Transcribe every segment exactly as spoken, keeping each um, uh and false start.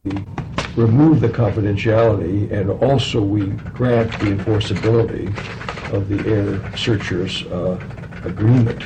remove the confidentiality and also we grant the enforceability of the air searcher's uh, agreement.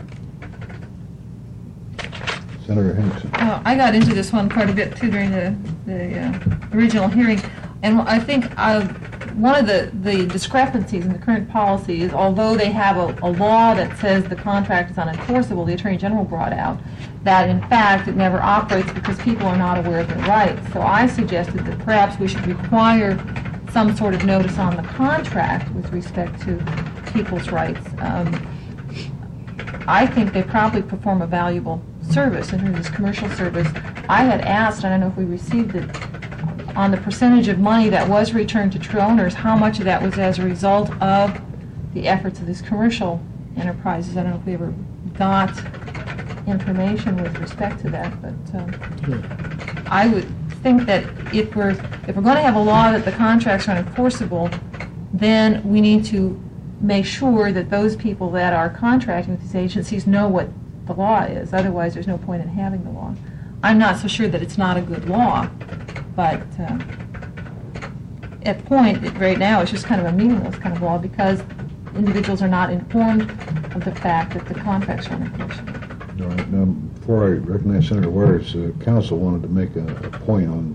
Senator Henderson. Uh, I got into this one quite a bit too during the, the uh, original hearing, and I think uh, one of the, the discrepancies in the current policy is although they have a, a law that says the contract is unenforceable, the Attorney General brought out that in fact it never operates because people are not aware of their rights. So I suggested that perhaps we should require some sort of notice on the contract with respect to people's rights. Um, I think they probably perform a valuable service in terms of commercial service. I had asked, I don't know if we received it, on the percentage of money that was returned to true owners, how much of that was as a result of the efforts of these commercial enterprises. I don't know if we ever got information with respect to that, but um, I would think that if we're if we're going to have a law that the contracts are enforceable, then we need to make sure that those people that are contracting with these agencies know what the law is. Otherwise, there's no point in having the law. I'm not so sure that it's not a good law, but uh, at point it, right now it's just kind of a meaningless kind of law because individuals are not informed of the fact that the contracts are unenforceable. All right. Now, before I recognize Senator Waters, uh, Council wanted to make a, a point on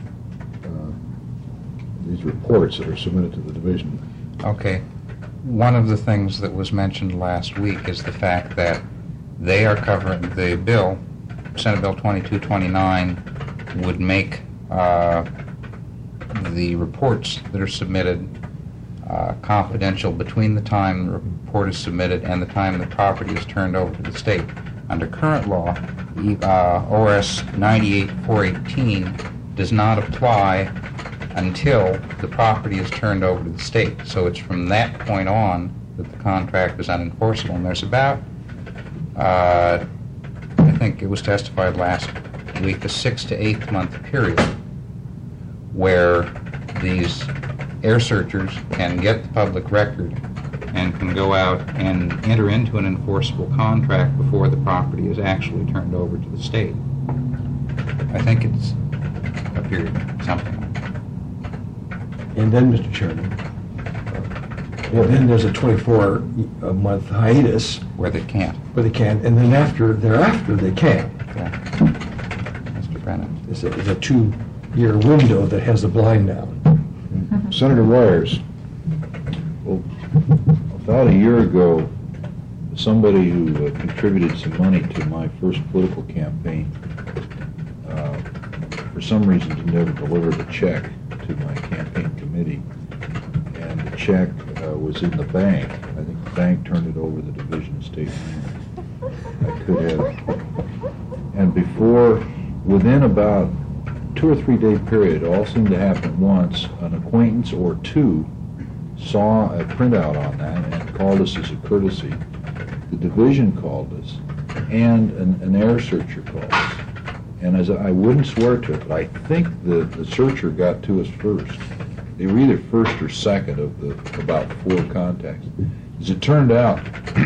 uh, these reports that are submitted to the division. Okay. One of the things that was mentioned last week is the fact that they are covering the bill, Senate Bill twenty-two twenty-nine, would make uh, the reports that are submitted uh, confidential between the time the report is submitted and the time the property is turned over to the state. Under current law, uh, O R S ninety-eight four eighteen does not apply until the property is turned over to the state. So it's from that point on that the contract is unenforceable. And there's about, uh, I think it was testified last week, a six to eight month period where these air searchers can get the public record and can go out and enter into an enforceable contract before the property is actually turned over to the state. I think it's a period, something like that. And then, Mister Chairman, uh, well, then there's a twenty-four month hiatus Where they can't. where they can, and then after thereafter they can. Yeah. Mister Brennan. It's a, it's a two-year window that has a blind down. Mm-hmm. Senator Waters. Well, about a year ago, somebody who uh, contributed some money to my first political campaign, uh, for some reason, never delivered a check to my campaign committee, and the check uh, was in the bank. I think the bank turned it over to the Division of State Land. I could have. And before, within about two or three day period, it all seemed to happen at once, an acquaintance or two saw a printout on that and called us as a courtesy. The division called us, and an, an air searcher called us. And as I, I wouldn't swear to it, but I think the, the searcher got to us first. They were either first or second of the about four contacts. As it turned out,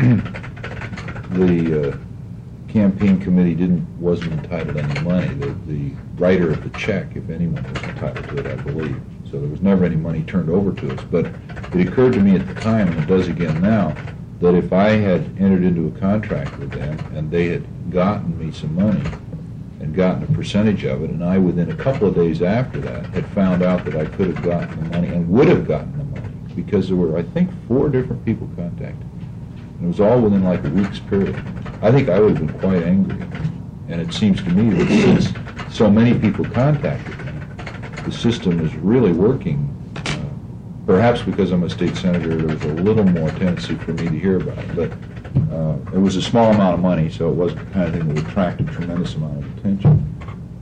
the uh, campaign committee didn't wasn't entitled to any money. The, the writer of the check, if anyone, was entitled to it, I believe. So there was never any money turned over to us. But it occurred to me at the time, and it does again now, that if I had entered into a contract with them and they had gotten me some money and gotten a percentage of it, and I, within a couple of days after that, had found out that I could have gotten the money and would have gotten the money, because there were, I think, four different people contacted. And it was all within like a week's period. I think I would have been quite angry. And it seems to me that since so many people contacted me, the system is really working. Uh, perhaps because I'm a state senator, there was a little more tendency for me to hear about it. But uh, it was a small amount of money, so it wasn't the kind of thing that would attract a tremendous amount of attention.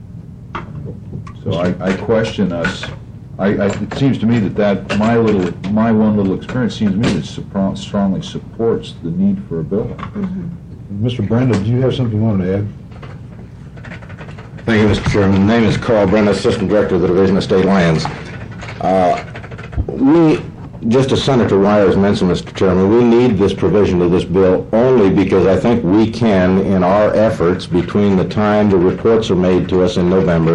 So I, I question us. I, I, it seems to me that, that my little, my one little experience seems to me that suppo- strongly supports the need for a bill. Mm-hmm. Mister Brenda, do you have something you wanted to add? Thank you, Mister Chairman. My name is Carl Brenda, Assistant Director of the Division of State Lands. Uh, we, just as Senator Wires mentioned, Mister Chairman, we need this provision of this bill only because I think we can, in our efforts between the time the reports are made to us in November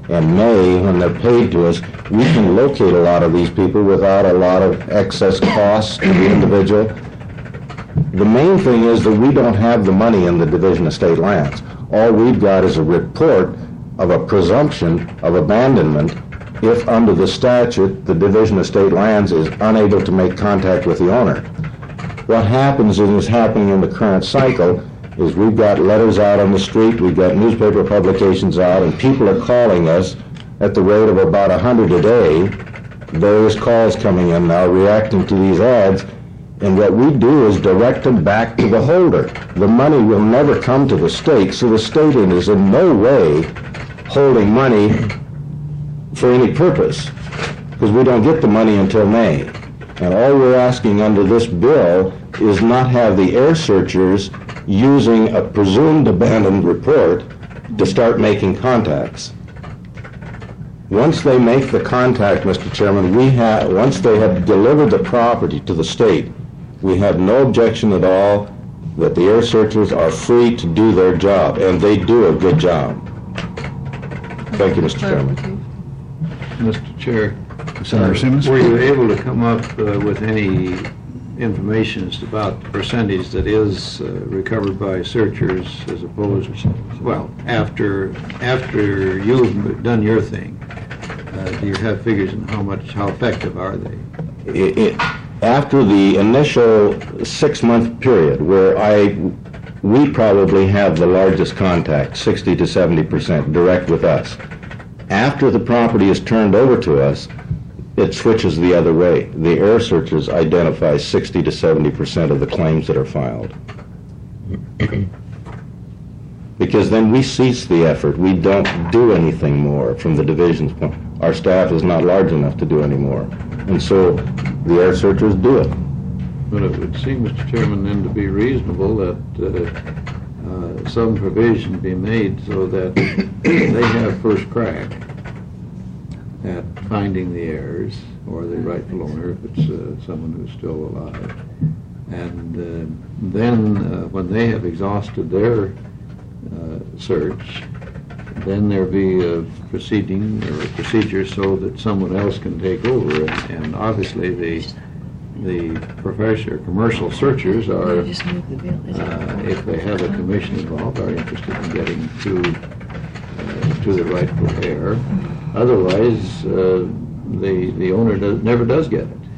and May, when they're paid to us, we can locate a lot of these people without a lot of excess costs to the individual. The main thing is that we don't have the money in the Division of State Lands. All we've got is a report of a presumption of abandonment if, under the statute, the Division of State Lands is unable to make contact with the owner. What happens and is happening in the current cycle is we've got letters out on the street, we've got newspaper publications out, and people are calling us at the rate of about one hundred a day. Various calls coming in now reacting to these ads, and what we do is direct them back to the holder. The money will never come to the state, so the state is in no way holding money for any purpose, because we don't get the money until May. And all we're asking under this bill is not have the air searchers using a presumed abandoned report to start making contacts. Once they make the contact, Mister Chairman, we have, once they have delivered the property to the state, we have no objection at all that the air searchers are free to do their job, and they do a good job. Thank you, Mister Chairman. Mister Chair, Senator Simmons? were you able to come up uh, with any information as to about the percentage that is uh, recovered by searchers as opposed, well, after after you've done your thing? Uh, do you have figures on how much, how effective are they? It, it, after the initial six-month period, where I, we probably have the largest contact, sixty to seventy percent direct with us. After the property is turned over to us, it switches the other way. The air searchers identify sixty to seventy percent of the claims that are filed. Because then we cease the effort. We don't do anything more from the division's point. Our staff is not large enough to do any more. And so the air searchers do it. But it would seem, Mister Chairman, then to be reasonable that uh, uh, some provision be made so that they have first crack at finding the heirs or the rightful owner if it's uh, someone who's still alive. And uh, then uh, when they have exhausted their uh, search, then there be a proceeding or a procedure so that someone else can take over. And, and obviously the the professional commercial searchers are, uh, if they have a commission involved, are interested in getting to uh, to the rightful heir. Otherwise, uh, the the owner does, never does get it.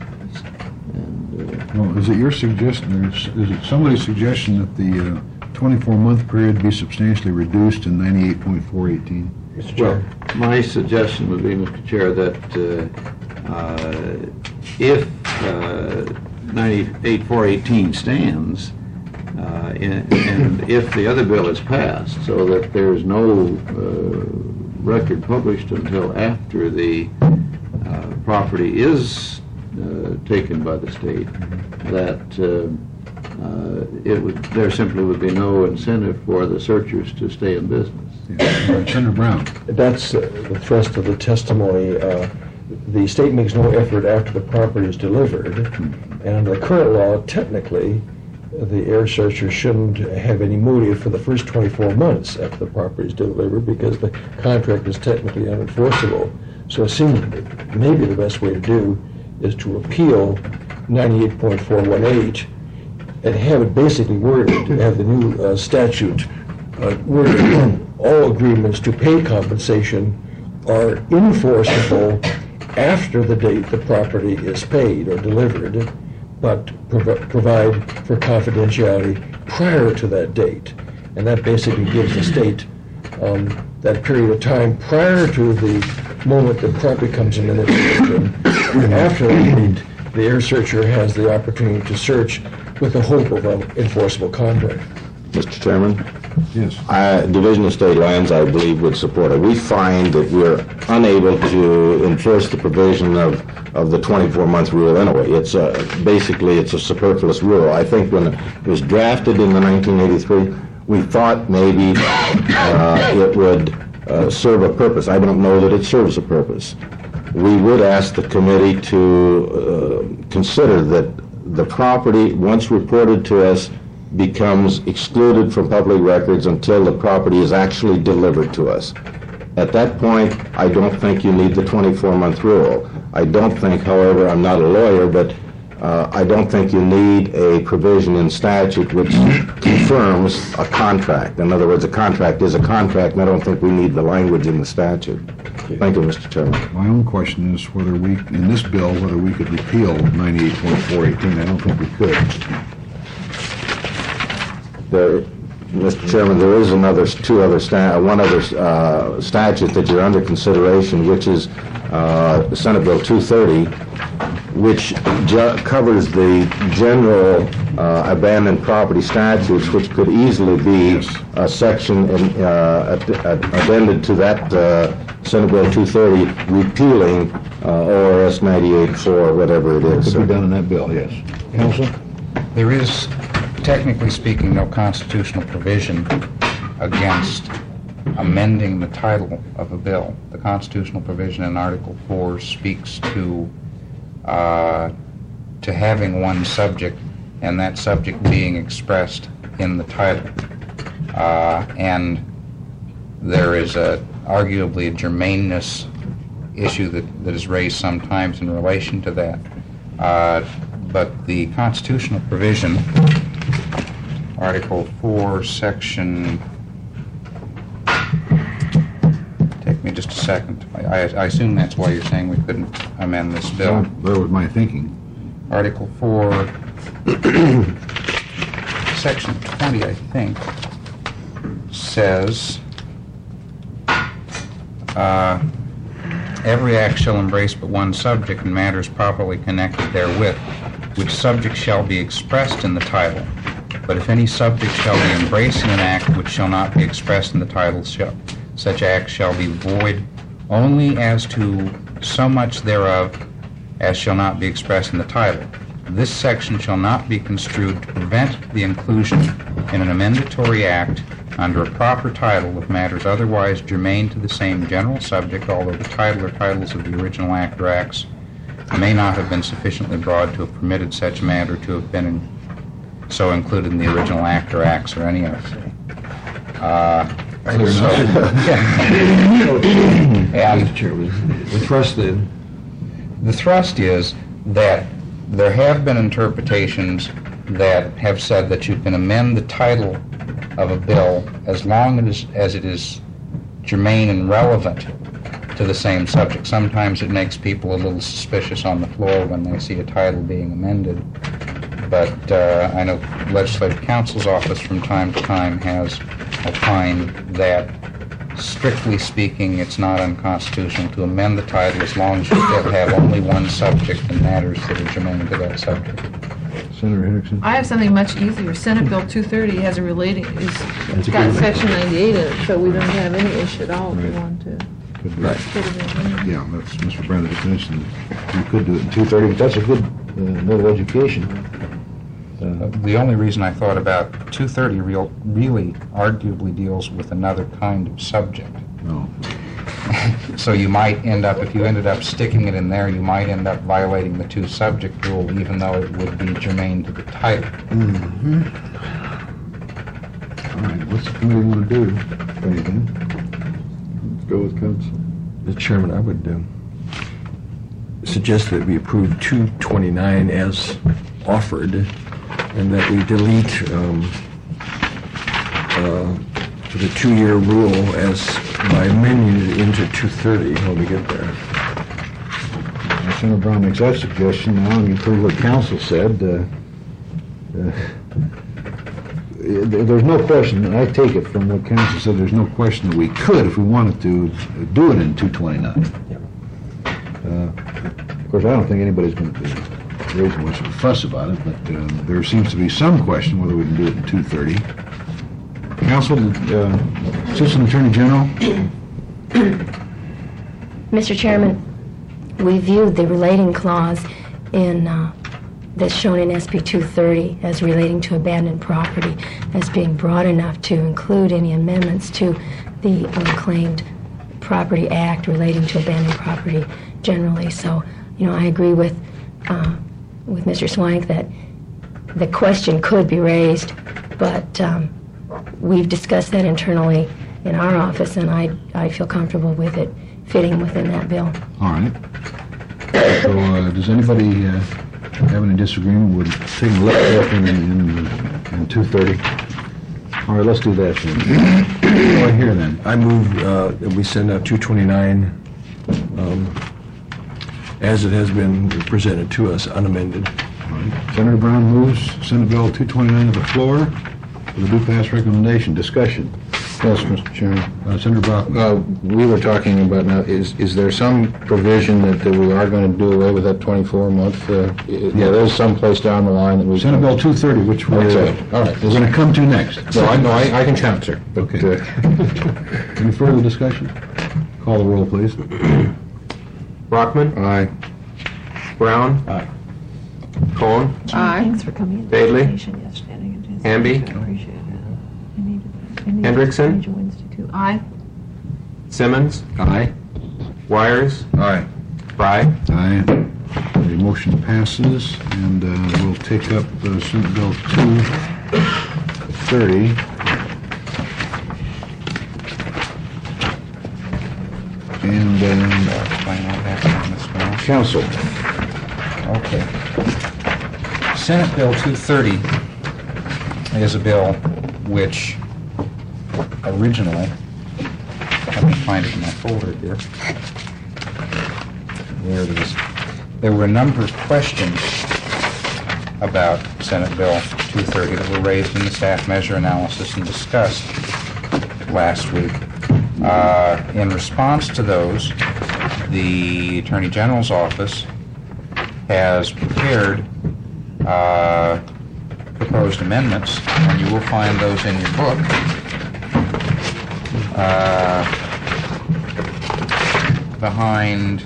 And, uh, Well, is it your suggestion, or is is it somebody's suggestion that the uh, twenty-four month period be substantially reduced in ninety-eight point four eighteen? Mister Chair. Well, my suggestion would be, Mister Chair, that uh, uh, if uh, ninety-eight four eighteen stands, uh, and, and if the other bill is passed, so that there's no uh, record published until after the uh, property is uh, taken by the state, that uh, uh, it would, there simply would be no incentive for the searchers to stay in business. Yeah. Senator Brown? That's uh, the thrust of the testimony. Uh, the state makes no effort after the property is delivered, and under the current law, technically, the air searcher shouldn't have any motive for the first twenty-four months after the property is delivered because the contract is technically unenforceable. So it seems maybe the best way to do is to repeal ninety-eight point four one eight and have it basically worded, to have the new uh, statute uh, worded, all agreements to pay compensation are enforceable after the date the property is paid or delivered, but prov- provide for confidentiality prior to that date. And that basically gives the state um, that period of time prior to the moment the property comes in the possession. After that date, the air searcher has the opportunity to search with the hope of an enforceable contract. Mister Chairman? Yes. Uh, Division of State Lands, I believe, would support it. We find that we're unable to enforce the provision of, of the twenty-four month rule anyway. It's a, basically, it's a superfluous rule. I think when it was drafted in the nineteen eighty-three, we thought maybe uh, it would uh, serve a purpose. I don't know that it serves a purpose. We would ask the committee to uh, consider that the property, once reported to us, becomes excluded from public records until the property is actually delivered to us. At that point, I don't think you need the twenty-four month rule. I don't think, however, I'm not a lawyer, but uh, I don't think you need a provision in statute which confirms a contract. In other words, a contract is a contract, and I don't think we need the language in the statute. Thank you, Mister Chairman. My own question is whether we, in this bill, whether we could repeal ninety-eight point four eighteen. I don't think we could. There, Mister Chairman, there is another, two other, sta- one other uh, statute that you're under consideration, which is uh, Senate Bill two thirty, which ju- covers the general uh, abandoned property statutes, which could easily be Yes. a section in, uh, ad- ad- addended to that uh, Senate Bill two thirty, repealing uh, O R S ninety-eight four, whatever it is. Could be done in that bill, yes. Counsel? There is, technically speaking, no constitutional provision against amending the title of a bill. The constitutional provision in Article four speaks to uh, to having one subject, and that subject being expressed in the title. Uh, and there is a arguably a germaneness issue that, that is raised sometimes in relation to that. Uh, but the constitutional provision, Article four, Section... Take me just a second. I, I, I assume that's why you're saying we couldn't amend this bill. That was my thinking. Article four, Section twenty, I think, says, uh, every act shall embrace but one subject and matters properly connected therewith, which subject shall be expressed in the title. But if any subject shall be embraced in an act which shall not be expressed in the title, shall, such act shall be void only as to so much thereof as shall not be expressed in the title. This section shall not be construed to prevent the inclusion in an amendatory act under a proper title of matters otherwise germane to the same general subject, although the title or titles of the original act or acts may not have been sufficiently broad to have permitted such matter to have been in, so included in the original act or acts or any other. Uh, so, and The thrust then, the thrust is that there have been interpretations that have said that you can amend the title of a bill as long as, as it is germane and relevant to the same subject. Sometimes it makes people a little suspicious on the floor when they see a title being amended. But uh, I know Legislative Counsel's office from time to time has opined that, strictly speaking, it's not unconstitutional to amend the title as long as you still have only one subject and matters that are germane to that subject. Senator Henriksen? I have something much easier. Senate Bill two thirty has a relating, is, it's got section ninety-eight in it, so we don't have any issue at all if we Right. want to. Could be. Put it in. Yeah, that's, Mister Brennan just mentioned, you could do it in two thirty, but that's a good, uh, little education. Uh, The only reason I thought about two thirty real, really arguably deals with another kind of subject. No. So you might end up, if you ended up sticking it in there, you might end up violating the two-subject rule, even though it would be germane to the title. Mm-hmm. All right, what's the committee want to do? Anything? Let's go with council. Mister Chairman, I would um, suggest that we approve two twenty-nine as offered, and that we delete um, uh, the two-year rule as by amending it into two thirty when we get there. Uh, Senator Brown makes that suggestion now, and you've heard what council said. Uh, uh, there- There's no question, and I take it from what council said, there's no question that we could, if we wanted to, do it in two twenty-nine. Uh, Of course, I don't think anybody's going to be raising much of a fuss about it, but uh, there seems to be some question whether we can do it in two thirty. Council, uh, Assistant Attorney General? Mister Chairman, we viewed the relating clause in, uh, that's shown in S B two thirty as relating to abandoned property as being broad enough to include any amendments to the Unclaimed Property Act relating to abandoned property generally. So, you know, I agree with, uh, with Mister Swank that the question could be raised, but um, we've discussed that internally, in our office, and I, I feel comfortable with it fitting within that bill. All right. So, uh, does anybody uh, have any disagreement with taking a look at it in, in, in two thirty? All right, let's do that then. Right here then. I move uh, that we send out two twenty-nine um, as it has been presented to us, unamended. All right. Senator Brown moves Senate Bill two twenty-nine to the floor with a do pass recommendation. Discussion. Yes, Mister Chairman. Uh, Senator Brown. Uh, we were talking about now, is, is there some provision that, that we are going to do away with that twenty-four month? Uh, yeah, there's some place down the line that we... Senate Bill two thirty, which we're, Okay. All right. we're going to come to next. No, I, no, I, I can count, sir. But, Okay. uh, Any further discussion? Call the roll, please. Brockman, aye. Brown, Aye. Cohen, Aye. Thanks for coming in. Bailey? Yesterday. Hamby? I appreciate it. I need to- I need to Hendrickson? change Wednesday too. Aye. Simmons, Aye. Wires, Aye. Fry. Aye. The motion passes, and uh, we'll take up uh, Senate Bill two thirty. And, um, Explain what happened on this bill. council. Okay. Senate Bill two thirty is a bill which originally, let me find it in my folder here. There it is. There were a number of questions about Senate Bill two thirty that were raised in the staff measure analysis and discussed last week. Uh, in response to those, the Attorney General's office has prepared uh, proposed amendments, and you will find those in your book. Uh, behind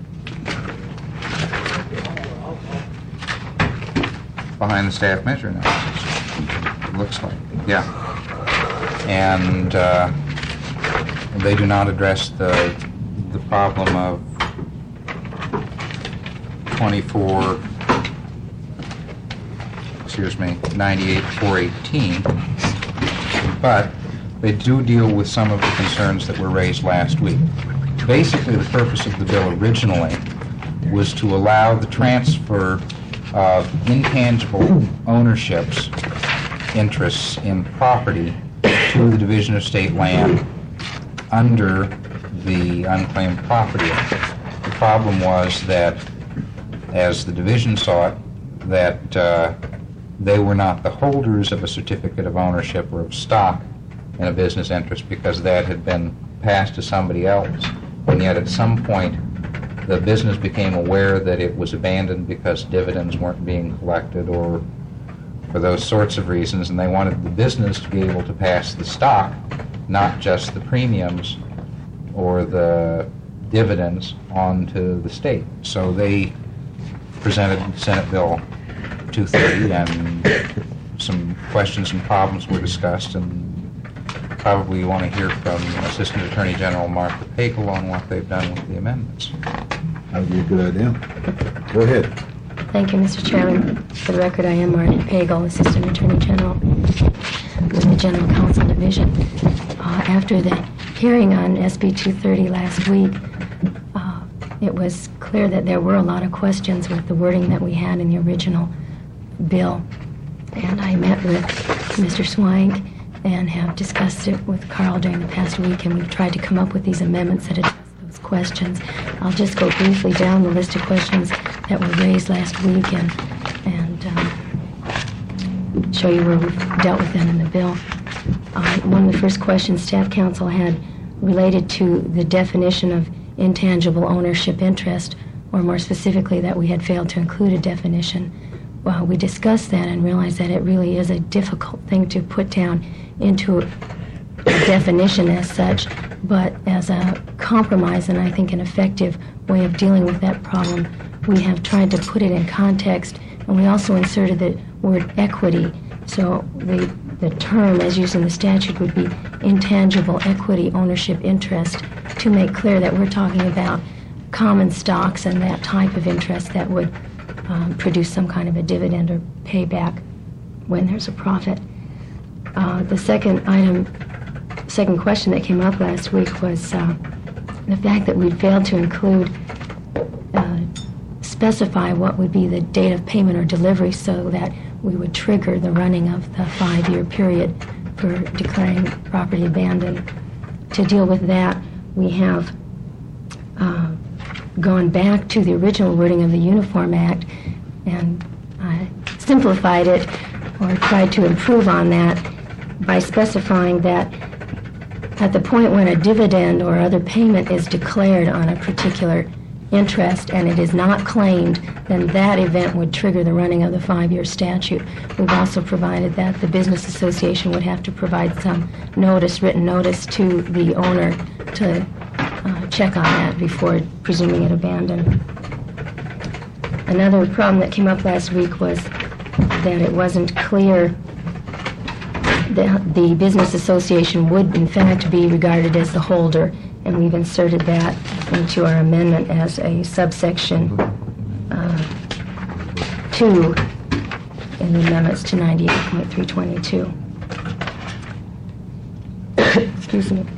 behind the staff measure analysis, it looks like, yeah. And uh, they do not address the the problem of twenty-four, excuse me, ninety-eight four eighteen, but they do deal with some of the concerns that were raised last week. Basically, the purpose of the bill originally was to allow the transfer of intangible ownerships, interests in property to the Division of State Land under the Unclaimed Property Act. The problem was that, as the division saw it, that uh, they were not the holders of a certificate of ownership or of stock in a business interest because that had been passed to somebody else. And yet at some point, the business became aware that it was abandoned because dividends weren't being collected or for those sorts of reasons, and they wanted the business to be able to pass the stock, not just the premiums or the dividends, on to the state. So they presented Senate Bill two thirty, and some questions and problems were discussed, and probably you want to hear from Assistant Attorney General Martha Pagel on what they've done with the amendments. That would be a good idea. Go ahead. Thank you, Mister Chairman. For the record, I am Martin Pagel, Assistant Attorney General with the General Counsel Division. Uh, after the hearing on S B two thirty last week, uh, it was clear that there were a lot of questions with the wording that we had in the original bill. And I met with Mister Swank and have discussed it with Carl during the past week, and we've tried to come up with these amendments that address those questions. I'll just go briefly down the list of questions that were raised last week and, and um, show you where we've dealt with them in the bill. Uh, one of the first questions staff counsel had related to the definition of intangible ownership interest, or more specifically that we had failed to include a definition. Well, we discussed that and realized that it really is a difficult thing to put down into a definition as such, but as a compromise and I think an effective way of dealing with that problem, we have tried to put it in context, and we also inserted the word equity. So the, the term as used in the statute would be intangible equity ownership interest, to make clear that we're talking about common stocks and that type of interest that would um, produce some kind of a dividend or payback when there's a profit. Uh, the second item, second question that came up last week was uh, the fact that we'd failed to include, uh, specify what would be the date of payment or delivery so that we would trigger the running of the five-year period for declaring property abandoned. To deal with that, we have uh, gone back to the original wording of the Uniform Act and uh, simplified it or tried to improve on that by specifying that at the point when a dividend or other payment is declared on a particular interest and it is not claimed, then that event would trigger the running of the five-year statute. We've also provided that the business association would have to provide some notice, written notice to the owner to uh, check on that before presuming it abandoned. Another problem that came up last week was that it wasn't clear that the business association would in fact be regarded as the holder, and we've inserted that into our amendment as a subsection uh, two in the amendments to ninety-eight point three twenty-two. Excuse me.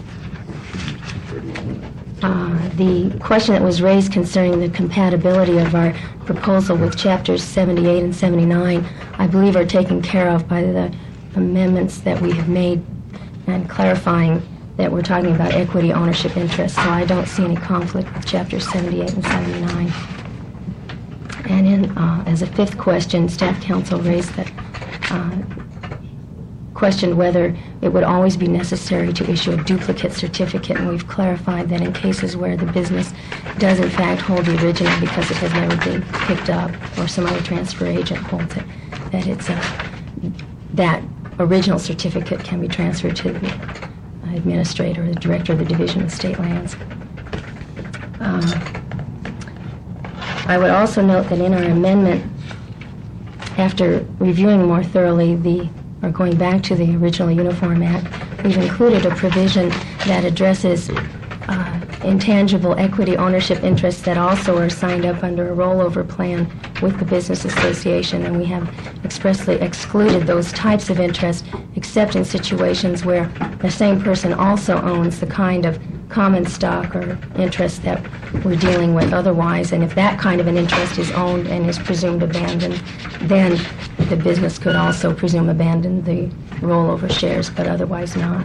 Uh, the question that was raised concerning the compatibility of our proposal with chapters seventy-eight and seventy-nine, I believe are taken care of by the amendments that we have made and clarifying that we're talking about equity ownership interests, so I don't see any conflict with chapters seventy-eight and seventy-nine. And in, uh, as a fifth question, staff counsel raised that uh, questioned whether it would always be necessary to issue a duplicate certificate, and we've clarified that in cases where the business does in fact hold the original because it has never been picked up or some other transfer agent holds it, that it's a, that original certificate can be transferred to the administrator or the director of the Division of State Lands. Uh, I would also note that in our amendment, after reviewing more thoroughly the or going back to the original Uniform Act, we've included a provision that addresses uh, intangible equity ownership interests that also are signed up under a rollover plan with the business association, and we have expressly excluded those types of interests except in situations where the same person also owns the kind of common stock or interest that we're dealing with otherwise, and if that kind of an interest is owned and is presumed abandoned, then the business could also presume abandon the rollover shares, but otherwise not.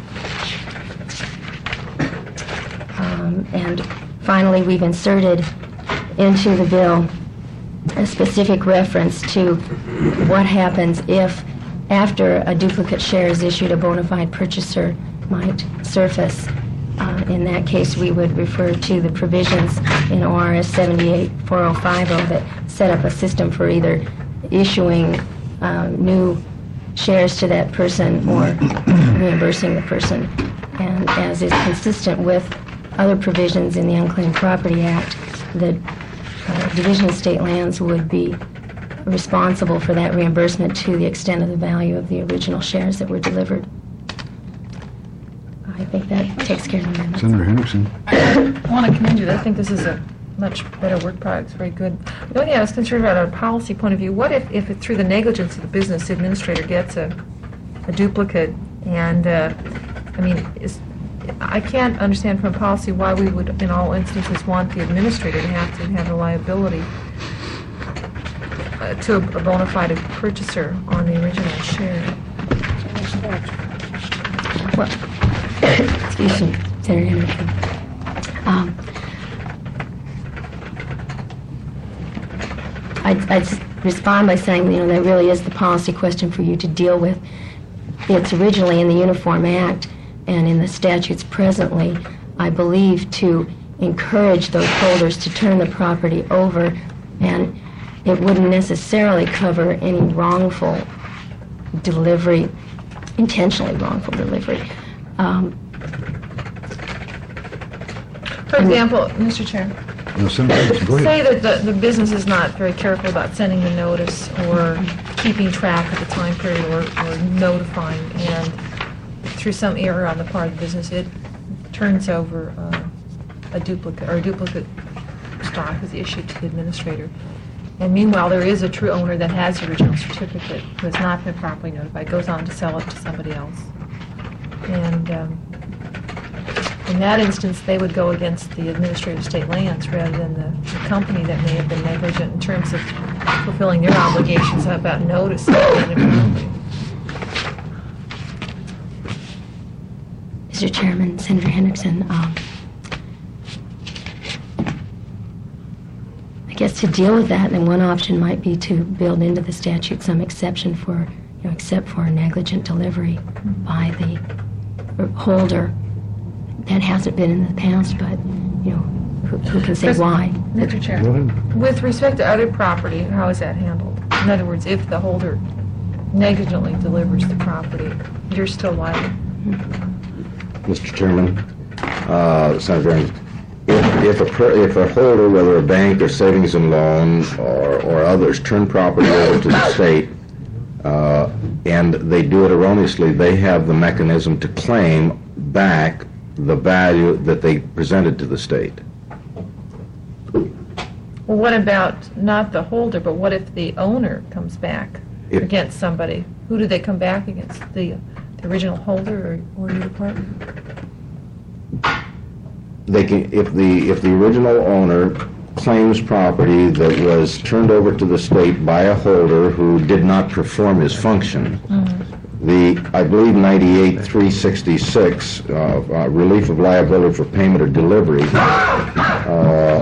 Um, and finally, we've inserted into the bill a specific reference to what happens if, after a duplicate share is issued, a bona fide purchaser might surface. Uh, in that case, we would refer to the provisions in O R S seventy-eight four oh five oh that set up a system for either issuing uh, new shares to that person or reimbursing the person. And as is consistent with other provisions in the Unclaimed Property Act, the uh, Division of State Lands would be responsible for that reimbursement to the extent of the value of the original shares that were delivered. I think that takes care of the amendments. Senator Henderson. I want to commend you. I think this is a much better work product. It's very good. The only thing I was concerned about on a policy point of view, what if, if it, through the negligence of the business administrator gets a, a duplicate and, uh, I mean, is, I can't understand from a policy why we would, in all instances, want the administrator to have to have a liability uh, to a, a bona fide purchaser on the original share. Well, excuse me, Senator Henderson. Um, I'd, I'd respond by saying, you know, that really is the policy question for you to deal with. It's originally in the Uniform Act and in the statutes presently, I believe, to encourage those holders to turn the property over, and it wouldn't necessarily cover any wrongful delivery, intentionally wrongful delivery. Um, For example, Mister Chair, No, Senator Henderson, go say ahead. that the, the business is not very careful about sending the notice or keeping track of the time period or, or notifying, and through some error on the part of the business, it turns over uh, a duplicate, or a duplicate stock is issued to the administrator. And meanwhile, there is a true owner that has the original certificate who has not been properly notified, goes on to sell it to somebody else. And um, in that instance, they would go against the administrator of state lands rather than the, the company that may have been negligent in terms of fulfilling their obligations about notice of abandoned property. Mister Chairman, Senator Hendrickson, um, I guess to deal with that, then one option might be to build into the statute some exception for, you know, except for negligent delivery by the holder. That hasn't been in the past, but, you know, who, who can say why? Mister Chair, Go ahead. with respect to other property, how is that handled? In other words, if the holder negligently delivers the property, you're still liable. Mister Chairman, uh, Senator Ernst, if, if, a, per- if a holder, whether a bank or savings and loan or, or others, turn property over to the state uh, and they do it erroneously, they have the mechanism to claim back the value that they presented to the state. Well, what about not the holder, but what if the owner comes back If- against somebody? Who do they come back against? The, the original holder or, or your department? They can, if the, if the original owner claims property that was turned over to the state by a holder who did not perform his function, the, I believe ninety-eight three sixty-six, uh, uh, relief of liability for payment or delivery, uh,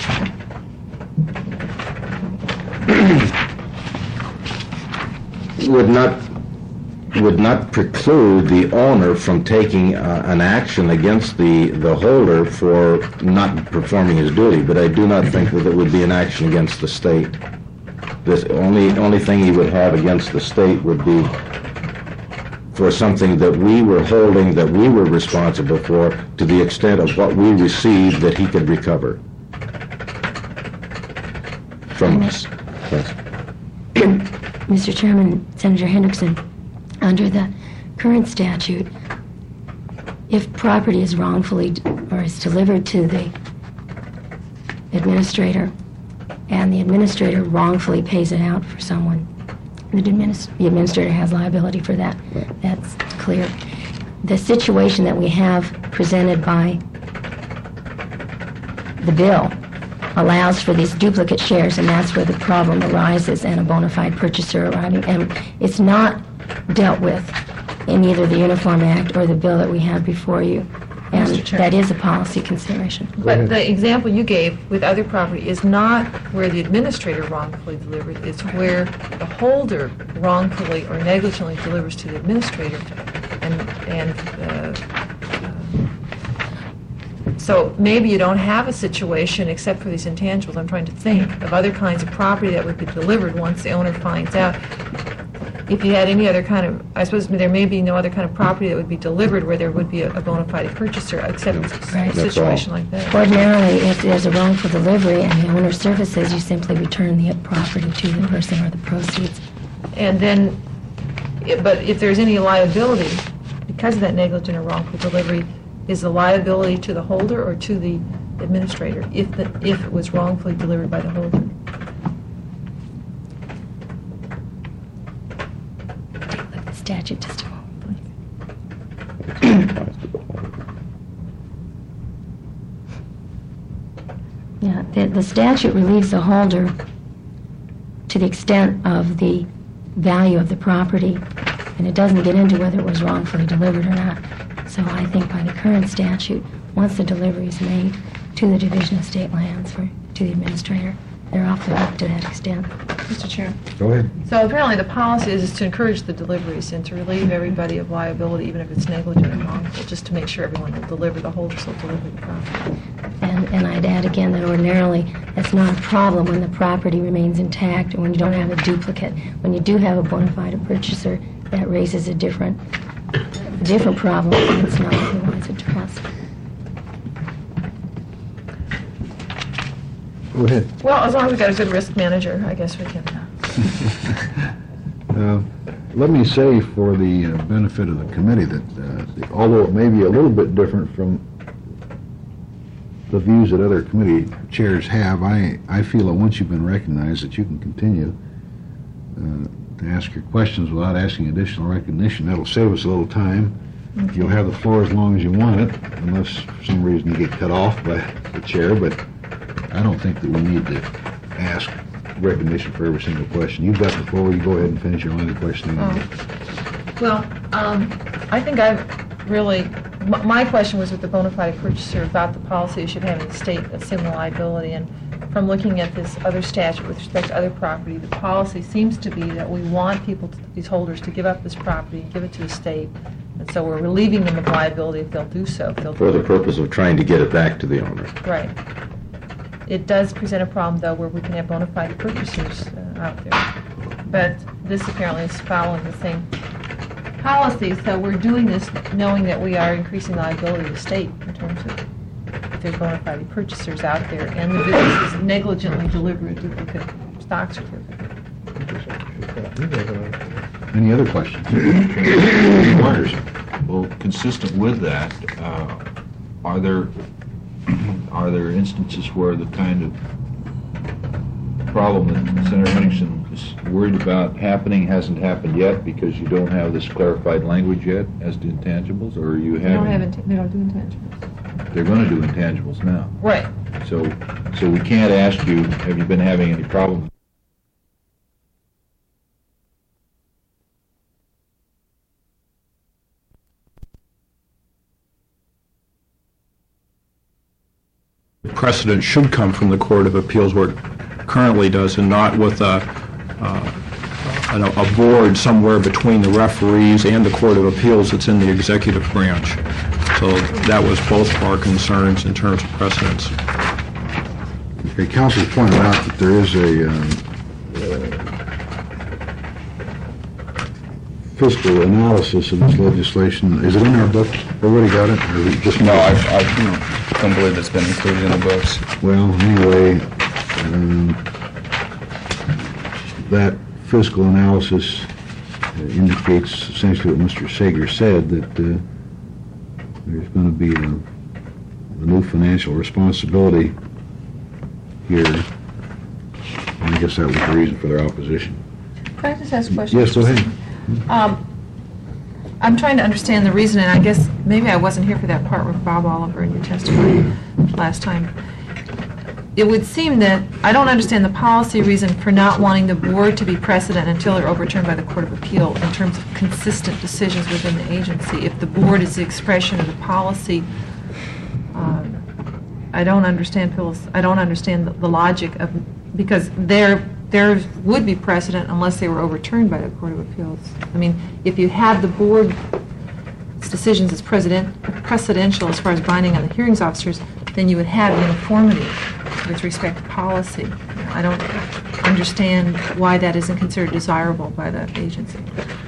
would not, would not preclude the owner from taking uh, an action against the, the holder for not performing his duty, but I do not think that it would be an action against the state. This only, only thing he would have against the state would be for something that we were holding, that we were responsible for, to the extent of what we received that he could recover from us. Yes. Mister Chairman, Senator Hendrickson, under the current statute, if property is wrongfully d- or is delivered to the administrator and the administrator wrongfully pays it out for someone, the, adminis- the administrator has liability for that. That's clear. The situation that we have presented by the bill allows for these duplicate shares, and that's where the problem arises and a bona fide purchaser arriving. And it's not dealt with in either the Uniform Act or the bill that we have before you. And Mister Chair. that is a policy consideration. But the example you gave with other property is not where the administrator wrongfully delivered, it's where the holder wrongfully or negligently delivers to the administrator. And, and uh, so maybe you don't have a situation, except for these intangibles, I'm trying to think, of other kinds of property that would be delivered once the owner finds out. If you had any other kind of, I suppose there may be no other kind of property that would be delivered where there would be a, a bona fide purchaser, except Right. a situation like that. Ordinarily, if there's a wrongful delivery and the owner services, you simply return the property to the person or the proceeds. And then, i- but if there's any liability because of that negligent or wrongful delivery, is the liability to the holder or to the administrator if the, if it was wrongfully delivered by the holder? Take a look at the statute just a moment, please. Yeah, the, the statute relieves the holder to the extent of the value of the property, and it doesn't get into whether it was wrongfully delivered or not. So I think by the current statute, once the delivery is made to the Division of State Lands or to the administrator, they're off the hook to that extent. Mister Chair. Go ahead. So apparently the policy is to encourage the deliveries and to relieve everybody of liability, even if it's negligent or wrongful, just to make sure everyone will deliver, the holders will deliver the property. And, and I'd add again that ordinarily, that's not a problem when the property remains intact and when you don't have a duplicate. When you do have a bona fide purchaser, that raises a different, a different problem, and it's not otherwise addressed. Go ahead. Well, as long as we've got a good risk manager, I guess we can. Uh, Let me say for the uh, benefit of the committee that uh, the- although it may be a little bit different from the views that other committee chairs have, I, I feel that once you've been recognized that you can continue uh, to ask your questions without asking additional recognition. That'll save us a little time You'll have the floor as long as you want it, unless for some reason you get cut off by the chair, but I don't think that we need to ask recognition for every single question. You've got the floor, you go ahead and finish your line of questioning. Oh. Well, um, I think I've really, m- my question was with the bona fide purchaser about the policy you should have in the state assume the liability, and from looking at this other statute with respect to other property, the policy seems to be that we want people, to, these holders, to give up this property and give it to the state, and so we're relieving them of liability if they'll do so. If they'll For do the it. purpose of trying to get it back to the owner. Right. It does present a problem, though, where we can have bona fide purchasers uh, out there. But this apparently is following the same policy, so we're doing this knowing that we are increasing liability of the state in terms of if there's bona fide purchasers out there and the businesses negligently deliver a duplicate stock certificate. Any other questions? Myers? Well, consistent with that, uh, are there, are there instances where the kind of problem that Senator Henningsen is worried about happening hasn't happened yet because you don't have this clarified language yet as to intangibles, or are you They don't have, having... int- they don't do intangibles. They're going to do intangibles now. Right. So, so we can't ask you, have you been having any problems? Precedent should come from the Court of Appeals where it currently does, and not with a, uh, a, a board somewhere between the referees and the Court of Appeals that's in the executive branch. So that was both of our concerns in terms of precedents. Okay, counsel pointed out that there is a um, fiscal analysis of this legislation. Is it in our book? Everybody got it? Or is it just No, I, I don't believe it's been included in the books. Well, anyway, um, that fiscal analysis uh, indicates essentially what Mister Sager said, that uh, there's going to be a, a new financial responsibility here. And I guess that was the reason for their opposition. Can I just ask a question? Yes, go ahead. Um, I'm trying to understand the reason, and I guess maybe I wasn't here for that part with Bob Oliver in your testimony last time. It would seem that I don't understand the policy reason for not wanting the board to be precedent until they're overturned by the Court of Appeal in terms of consistent decisions within the agency. If the board is the expression of the policy, um, I don't understand Phyllis. I don't understand the, the logic of because there there would be precedent unless they were overturned by the Court of Appeals. I mean, if you have the board's decisions as president, precedential as far as binding on the hearings officers, then you would have uniformity with respect to policy. I don't understand why that isn't considered desirable by the agency.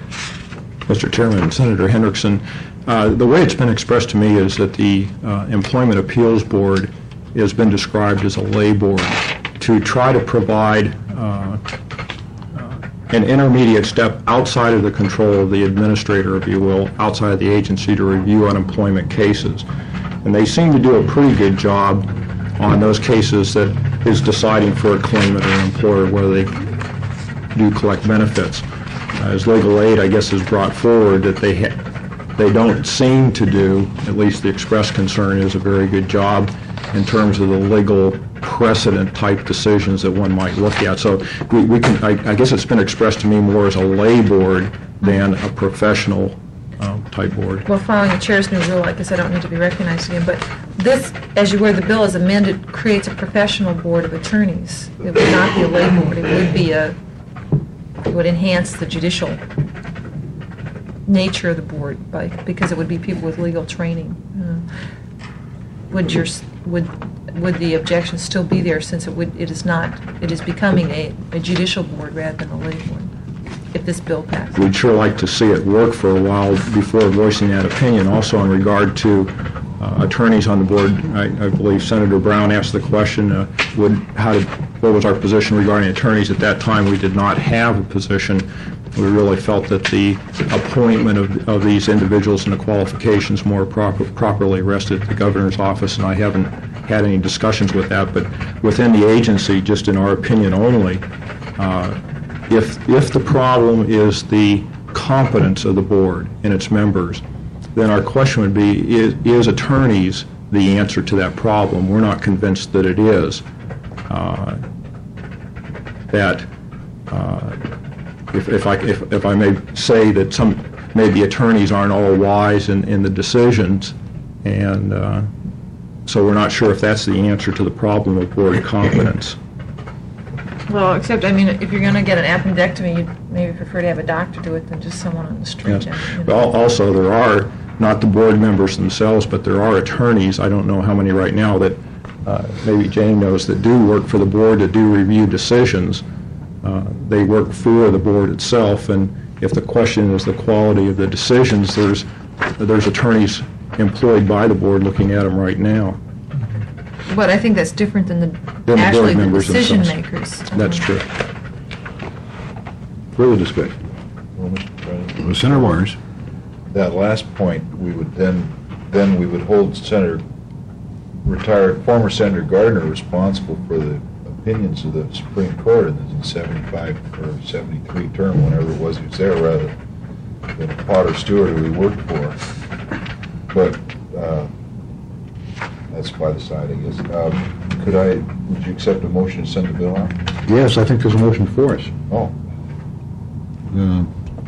Mister Chairman, Senator Hendrickson, uh, the way it's been expressed to me is that the uh, Employment Appeals Board has been described as a lay board to try to provide uh, uh, an intermediate step outside of the control of the administrator, if you will, outside of the agency to review unemployment cases. And they seem to do a pretty good job on those cases that is deciding for a claimant or an employer whether they do collect benefits. As legal aid, I guess, has brought forward that they ha- they don't seem to do, at least the express concern is, a very good job in terms of the legal precedent type decisions that one might look at. So we, we can, I, I guess it's been expressed to me more as a lay board than a professional um, type board. Well, following the chair's new rule, I guess I don't need to be recognized again, but this, as you where the bill is amended, creates a professional board of attorneys. It would not be a lay board. It would be a, it would enhance the judicial nature of the board by, because it would be people with legal training. Uh, would your, would, would the objection still be there since it would, it is not, it is becoming a, a judicial board rather than a lay board, if this bill passes? We'd sure like to see it work for a while before voicing that opinion. Also, in regard to uh, attorneys on the board, I, I believe Senator Brown asked the question, uh, would, how did, what was our position regarding attorneys? At that time, we did not have a position. We really felt that the appointment of, of these individuals and the qualifications more proper, properly rested at the governor's office, and I haven't had any discussions with that. But within the agency, just in our opinion only, uh, If, if the problem is the competence of the board and its members, then our question would be, is, is attorneys the answer to that problem? We're not convinced that it is. Uh, that uh, if, if I if, if I may say that some maybe attorneys aren't all wise in, in the decisions, and uh, so we're not sure if that's the answer to the problem of board competence. Well, except, I mean, if you're going to get an appendectomy, you'd maybe prefer to have a doctor do it than just someone on the street. Yes. you know. Al- Also, there are, not the board members themselves, but there are attorneys, I don't know how many right now, that uh, maybe Jane knows, that do work for the board, that do review decisions. Uh, They work for the board itself, and if the question is the quality of the decisions, there's, there's attorneys employed by the board looking at them right now. But I think that's different than the, the actually board the members decision themselves. makers. That's true. Further discussion. Well, Mister President, Uh, Senator Waters. that last point, we would then, then we would hold Senator, retired, former Senator Gardner responsible for the opinions of the Supreme Court in the seventy-five or seventy-three term, whenever it was he was there, rather than Potter Stewart, who he worked for. But, uh, that's by the side, I guess. Um, Could I, would you accept a motion to send the bill out? Yes, I think there's a motion for us. Oh, Uh,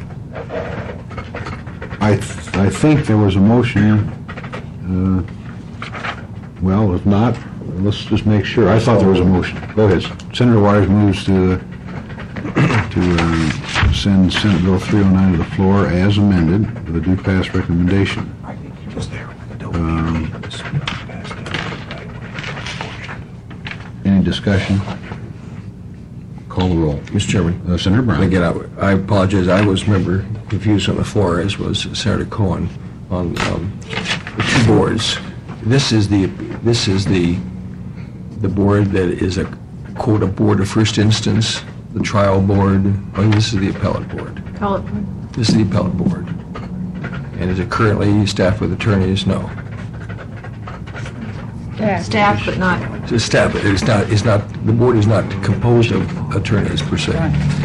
I, th- I think there was a motion, uh, well, if not, let's just make sure. I thought there was a motion. Go ahead. Senator Waters moves to, to uh, send Senate Bill three oh nine to the floor as amended with a due pass recommendation. Um, Any discussion? Call the roll. Mister Chairman. Uh, Senator Brown. Again, I I apologize, I was member confused on the floor, as was Senator Cohen, on um, the two boards. This is the, this is the, the board that is a, quote, a board of first instance, the trial board, or this is the appellate board? Appellate board. This is the appellate board. And is it currently staffed with attorneys? No. Staff, but not, It's staff, it's not, it's not, the board is not composed of attorneys per se.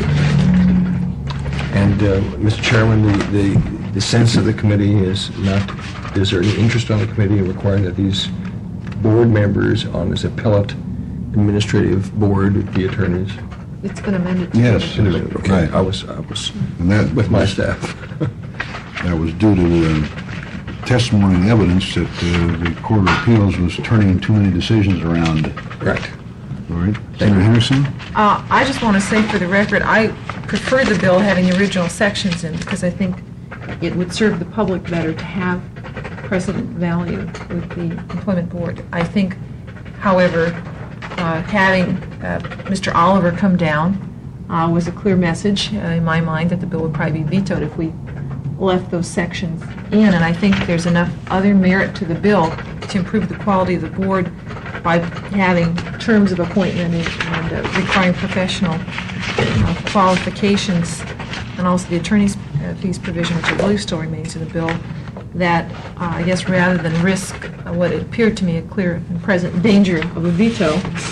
And, uh, Mister Chairman, the, the, the sense of the committee is not, is there any interest on the committee in requiring that these board members on this appellate administrative board be attorneys? it's been amended. to- Yes. Okay, Right. I was, I was And that, with my staff. that was due to uh, testimony and evidence that uh, the Court of Appeals was turning too many decisions around. Right. All right. Senator Henderson? Uh, I just want to say for the record, I prefer the bill having the original sections in, because I think it would serve the public better to have precedent value with the employment board. I think, however, uh, having uh, Mister Oliver come down uh, was a clear message uh, in my mind that the bill would probably be vetoed if we left those sections in, and I think there's enough other merit to the bill to improve the quality of the board by having terms of appointment and, and uh, requiring professional uh, qualifications, and also the attorney's uh, fees provision, which I believe still remains in the bill, that uh, I guess rather than risk uh, what it appeared to me a clear and present danger of a veto,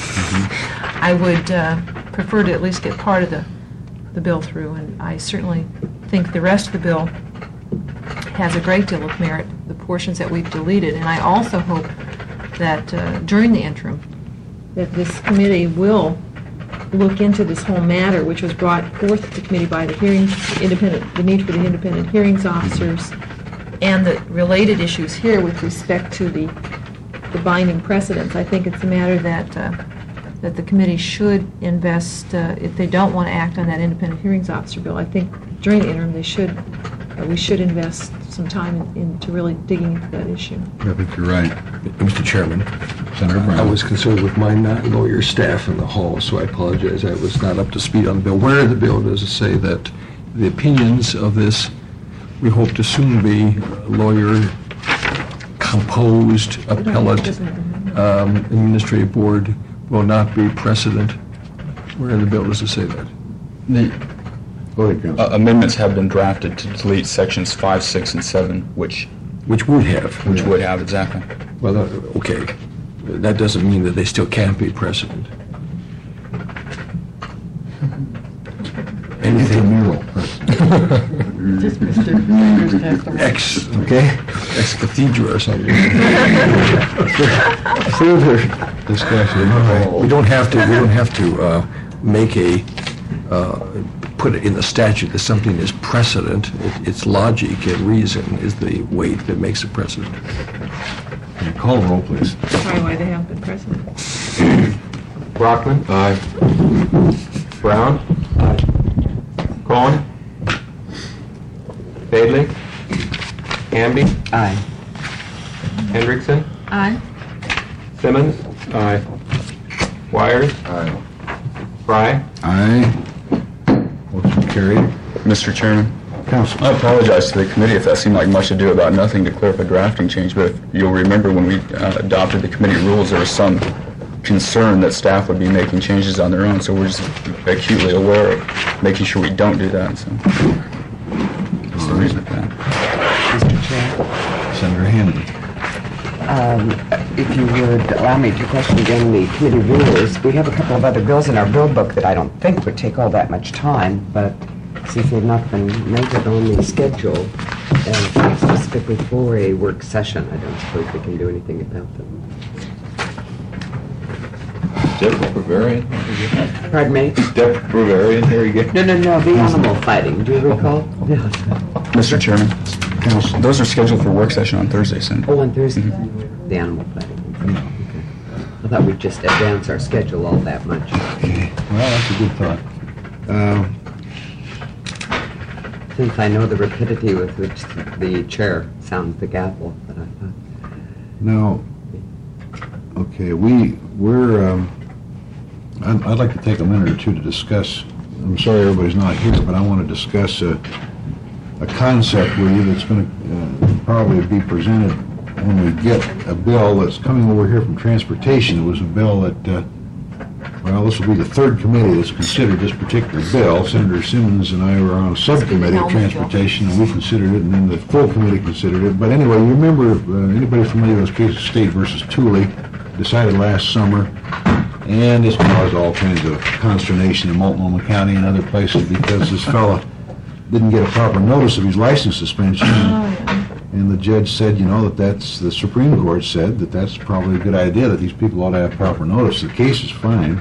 I would uh, prefer to at least get part of the, the bill through, and I certainly think the rest of the bill has a great deal of merit, the portions that we've deleted, and I also hope that uh, during the interim, that this committee will look into this whole matter, which was brought forth to the committee by the hearings, independent, the need for the independent hearings officers, and the related issues here with respect to the, the binding precedents. I think it's a matter that uh, that the committee should invest, uh, if they don't want to act on that independent hearings officer bill. I think during the interim, they should, uh, we should invest some time in, into really digging into that issue. I think you're right. Mister Chairman, Senator Brown. I was concerned with my non-lawyer staff in the hall, so I apologize. I was not up to speed on the bill. Where in the bill does it say that the opinions of this, we hope to soon be lawyer-composed appellate um, administrative board will not be precedent? Where in the bill does it say that? The Go ahead, Counsel. Uh, amendments have been drafted to delete sections five, six, and seven, which Which would have. which would have exactly. Well, uh, okay. That doesn't mean that they still can't be precedent. Anything Intramural. Just Mister Sanders' testimony. Ex, okay? Ex cathedra or something. Further discussion. We don't have to, we don't have to uh, make a, uh, put it in the statute that something is precedent. It- It's logic and reason is the weight that makes a precedent. Call the roll, please. That's probably why they have the precedent. Brockman. Aye. Brown. Aye. Cohen. Bailey. Hamby. Aye. Hendrickson. Aye. Simmons. Aye. Wires. Aye. Fry. Aye. Motion carried. Mister Chairman, Council. I apologize to the committee if that seemed like much ado about nothing to clear up a drafting change, but if you'll remember when we uh, adopted the committee rules, there was some concern that staff would be making changes on their own, so we're just acutely aware of making sure we don't do that, so that's the reason for that. Mister Chair, Senator Hannan. um, if you would allow me to question again the committee rules, we have a couple of other bills in our bill book that I don't think would take all that much time, but since they've not been noted on the schedule uh, specifically for a work session, I don't suppose we can do anything about them. Deborah Bavarian? Pardon me? Deborah Bavarian here again? No, no, no, the animal fighting, do you recall? Yes. Mister Chairman, Council. those are scheduled for work session on Thursday, Senator. Oh, on Thursday, the animal fighting. Okay. I thought we'd just advance our schedule all that much. Okay. Well, that's a good thought. Uh, Since I know the rapidity with which the chair sounds the gavel, but I thought, Now, okay, we, we're, um, I'd, I'd like to take a minute or two to discuss, I'm sorry everybody's not here, but I want to discuss a, a concept with you that's going to uh, probably be presented when we get a bill that's coming over here from Transportation. It was a bill that, uh, well, this will be the third committee that's considered this particular bill. Senator Simmons and I were on a subcommittee of Transportation, and we considered it, and then the full committee considered it. But anyway, you remember, uh, anybody familiar with this case of State versus Tooley, decided last summer, and it's caused all kinds of consternation in Multnomah County and other places because this fella didn't get a proper notice of his license suspension. And the judge said, you know, that that's, the Supreme Court said that that's probably a good idea, that these people ought to have proper notice. The case is fine.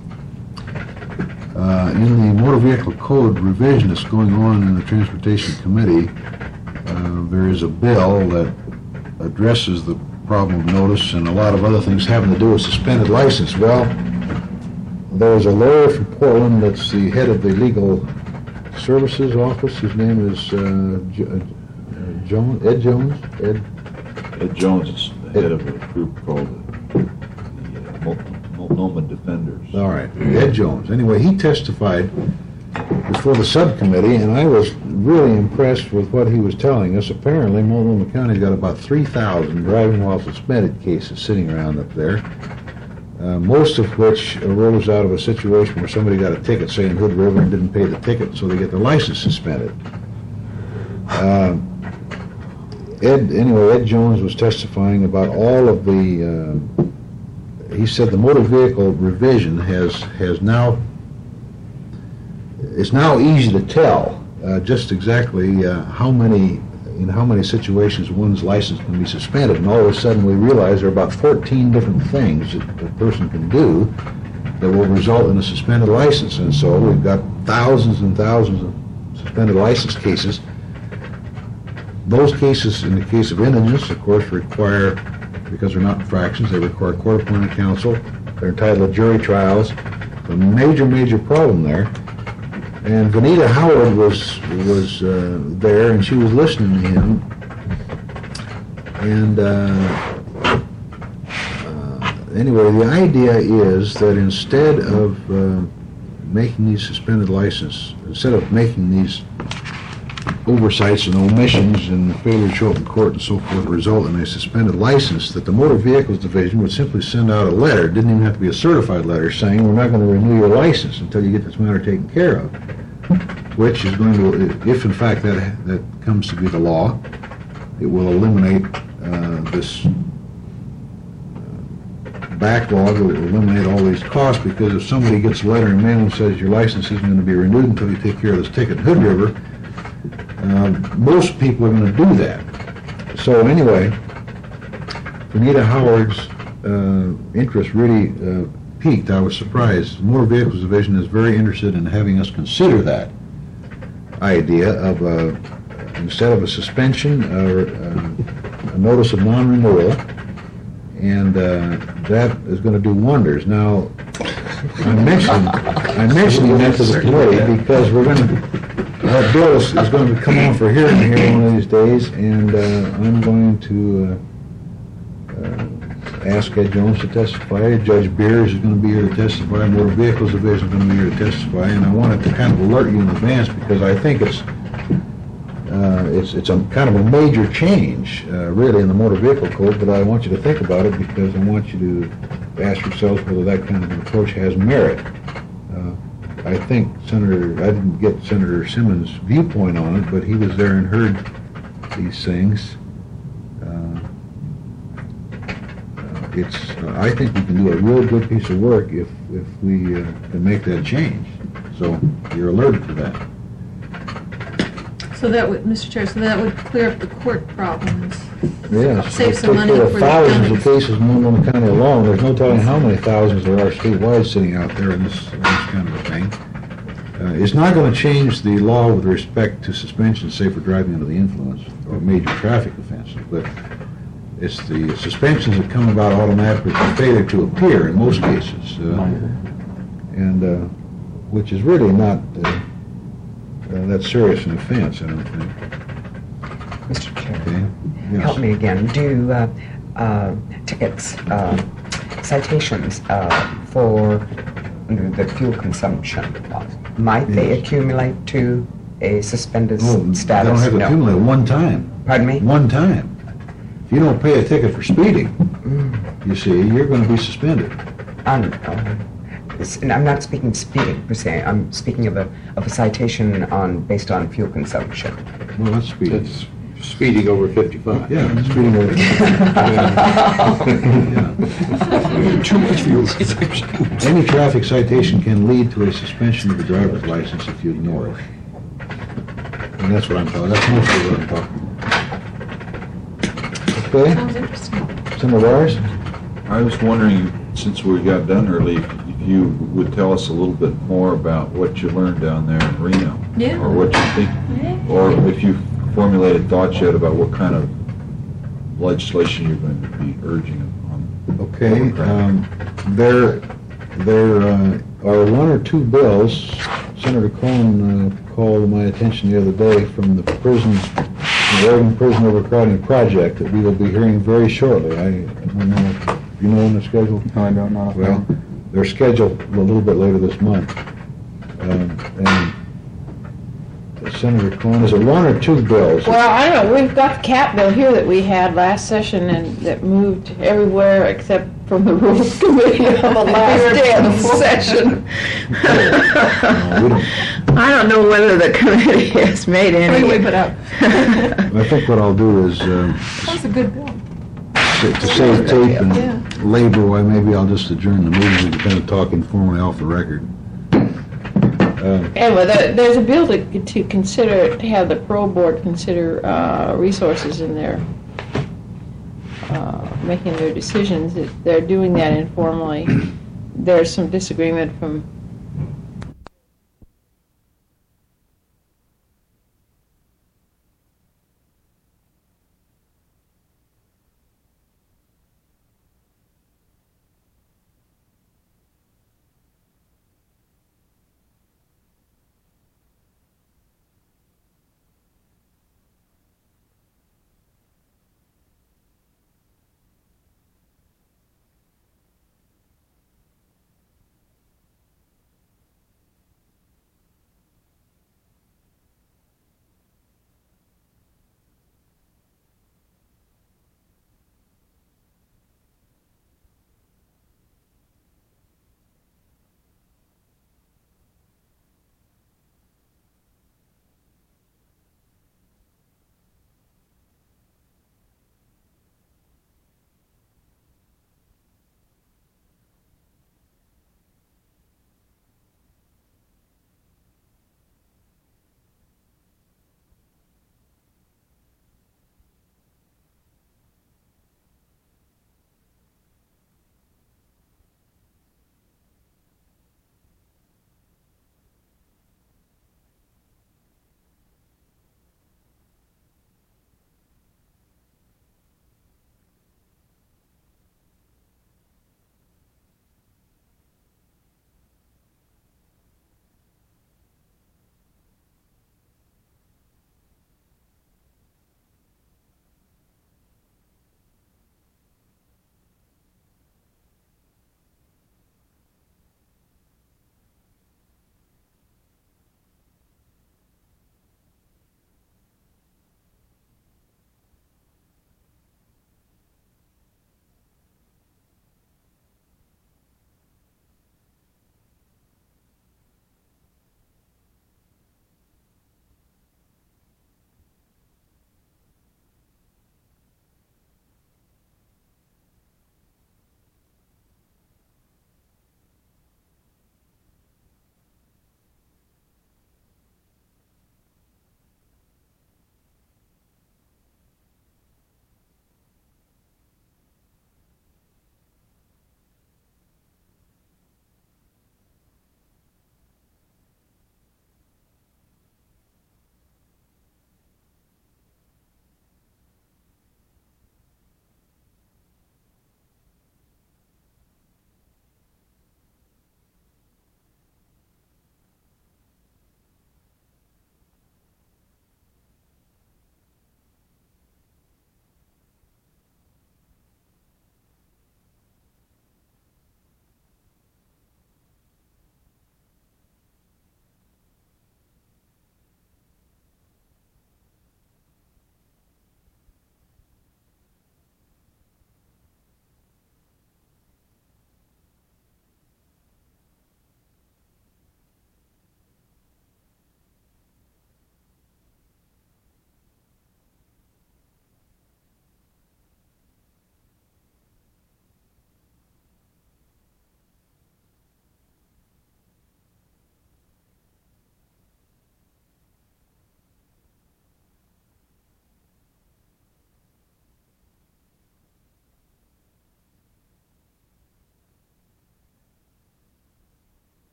Uh, in the Motor Vehicle Code revision that's going on in the Transportation Committee, uh, there is a bill that addresses the problem of notice and a lot of other things having to do with suspended license. Well, there's a lawyer from Portland that's the head of the Legal Services Office. His name is uh, J- Jones, Ed Jones? Ed? Ed Jones is the head of a group called the uh, Mul- Multnomah Defenders. All right, Ed Jones. Anyway, he testified before the subcommittee, and I was really impressed with what he was telling us. Apparently, Multnomah County's got about three thousand driving while suspended cases sitting around up there, uh, most of which arose out of a situation where somebody got a ticket, say in Hood River, and didn't pay the ticket, so they get their license suspended. Uh, Ed, anyway, Ed Jones was testifying about all of the, uh, he said the motor vehicle revision has, has now, it's now easy to tell uh, just exactly uh, how many, in how many situations one's license can be suspended. And all of a sudden we realize there are about fourteen different things that a person can do that will result in a suspended license. And so we've got thousands and thousands of suspended license cases. Those cases, in the case of indigents, of course, require, because they're not infractions, they require court-appointed counsel. They're entitled to jury trials. A major, major problem there. And Vanita Howard was was uh, there, and she was listening to him. And uh, uh, anyway, the idea is that instead of uh, making these suspended license, instead of making these oversights and omissions and failure to show up in court and so forth result in a suspended license, that the Motor Vehicles Division would simply send out a letter, it didn't even have to be a certified letter, saying we're not going to renew your license until you get this matter taken care of, which is going to, if in fact that that comes to be the law, it will eliminate uh, this uh, backlog, it will eliminate all these costs, because if somebody gets a letter in mail and says your license isn't going to be renewed until you take care of this ticket in Hood River, Um, Most people are going to do that. So anyway, Renita Howard's uh, interest really uh, peaked. I was surprised. The Motor Vehicles Division is very interested in having us consider that idea of a, instead of a suspension, or uh, a notice of non-renewal, and uh, that is going to do wonders. Now, I'm mentioning, I'm mentioning that to the committee because we're going to, that bill is, is going to come on for hearing here one of these days, and uh, I'm going to uh, uh, ask Ed Jones to testify. Judge Beers is going to be here to testify. Motor Vehicles Division is going to be here to testify, and I wanted to kind of alert you in advance because I think it's uh, it's it's a kind of a major change, uh, really, in the motor vehicle code. But I want you to think about it because I want you to ask yourselves whether that kind of an approach has merit. Uh, I think Senator, I didn't get Senator Simmons' viewpoint on it, but he was there and heard these things. Uh, uh, it's, uh, I think we can do a real good piece of work if, if we uh, can make that change. So you're alerted to that. So that would, Mister Chair, so that would clear up the court problems. Yes. Save some money There for are the thousands counties. of cases in Multnomah County alone. There's no telling how many thousands there are statewide sitting out there in this, in this kind of a thing. Uh, it's not going to change the law with respect to suspension, say for driving under the influence or major traffic offenses, but it's the suspensions that come about automatically for failure to appear in most cases, uh, and uh, which is really not uh, uh, that serious an offense, I don't think. Mister Chair, Okay. Yes. help me again. Do uh, uh, tickets, uh, citations uh, for the fuel consumption, might they Yes. accumulate to a suspended Oh, they status? don't have to No. accumulate one time. Pardon me? One time. If you don't pay a ticket for speeding, you see, you're going to be suspended. Um, uh, it's- and I'm not speaking speeding per se. I'm speaking of a of a citation on based on fuel consumption. Well, that's speeding. It's speeding over fifty-five. Yeah, speeding over. Yeah. Too much fuel. Any traffic citation can lead to a suspension of the driver's license if you ignore it. And that's what I'm talking, that's mostly what I'm talking about. Okay, Sounds interesting. Senator Wires? I was wondering, since we got done early, if you would tell us a little bit more about what you learned down there in Reno. Yeah. Or what you think, or if you formulated thoughts yet about what kind of legislation you're going to be urging on. Okay, um, there, there uh, are one or two bills, Senator Cohen uh, called my attention the other day from the prison, the Oregon Prison Overcrowding Project that we will be hearing very shortly. I don't know, if you know when they're scheduled? No, I don't know. Well, they're scheduled a little bit later this month. Um, and Senator Cohen, is it one or two bills? Well, I don't know, we've got the cap bill here that we had last session and that moved everywhere except from the Rules Committee on the last day of the session. No, we don't. I don't know whether the committee has made any. Wait, wait, put up. I think what I'll do is, um, That was a good bill. to to save tape Yeah. and labor, why maybe I'll just adjourn the meeting and kind of talk informally off the record. Uh, Anyway, there- there's a bill to, to consider, to have the parole board consider uh, resources in their, uh, making their decisions. That they're doing that informally. There's some disagreement from